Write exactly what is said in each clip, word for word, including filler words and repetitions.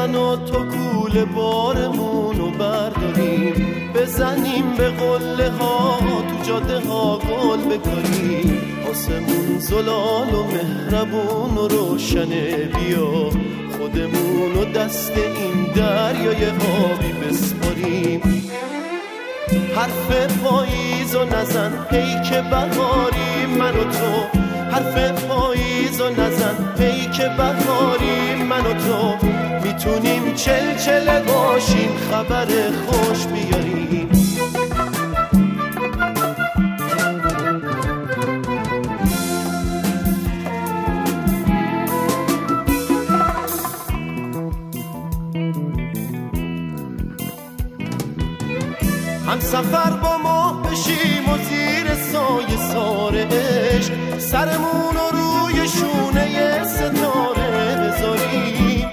من و تو کوله بارمونو برداریم، بزنیم به قله ها تو جاده ها گل بکاریم. آسمون زلال و مهربون و روشنه، بیا خودمون و دست این دریای آبی بسپاریم. حرف پاییز و نزن هی که بهاری من و تو، حرف پاییز و نزن هی که بهاری من و تو. میتونیم چل چل باشیم خبر خوش بیاریم. هم سفر با ما بشیم و زیر سایه سار عشق، سرمون رو روی شونه ستاره بذاریم.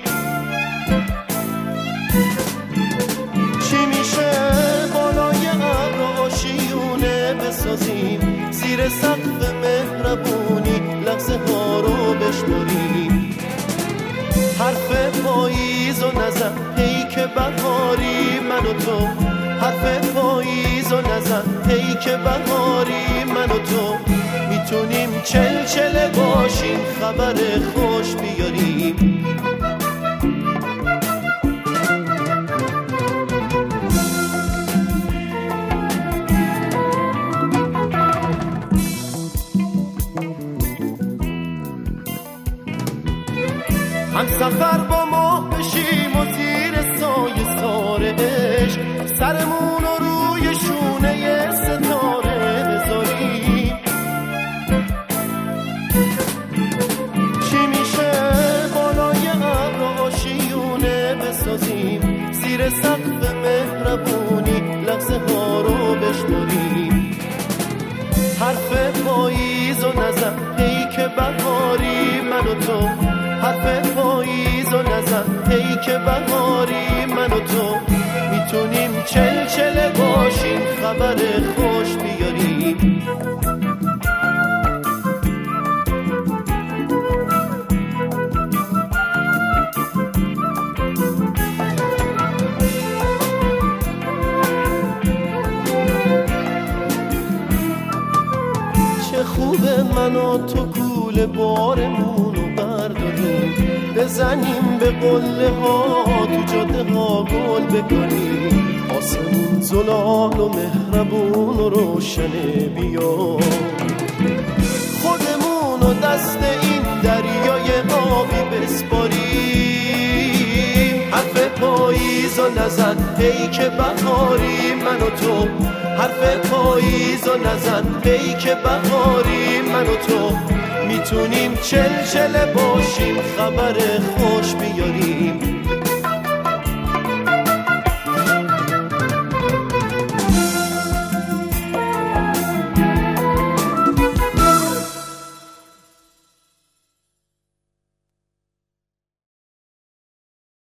چی میشه بالای ابر آشیونه بسازیم، زیر سقف مهربونی لحظه ها رو بشماریم. حرف پاییز و نزن هی که بهاری من و تو، حرف پاییز و نزن هی که بهاری من و تو. میتونیم چل چل باشیم خبر خوش بیاریم. هم سفر با ما بشیم و زیر سایه سار عشق، سرمون رو روی شونه ستاره بذاریم. چی میشه بالای ابر آشیونه بسازیم، زیر سقف مهربونی لحظه ها رو بشماریم. حرف پاییز و نزن هی که بهاری من و تو، حرف پاییز و نزن هی که بهاری من و تو. میتونیم چل چل باشیم خبر خوش بیاریم. چه خوبه من و تو کوله بارمونو برداریم، بزنیم به قله ها تو جاده ها گل بکنیم. آسمون زلال و مهربون و روشنه، بیا خودمون و دست این دریای آبی بسپاریم. حرف پاییز و نزن هی که بهاری من و تو، حرف پاییز و نزن هی که بهاری من و تو. میتونیم چل چل باشیم خبر خوش بیاریم.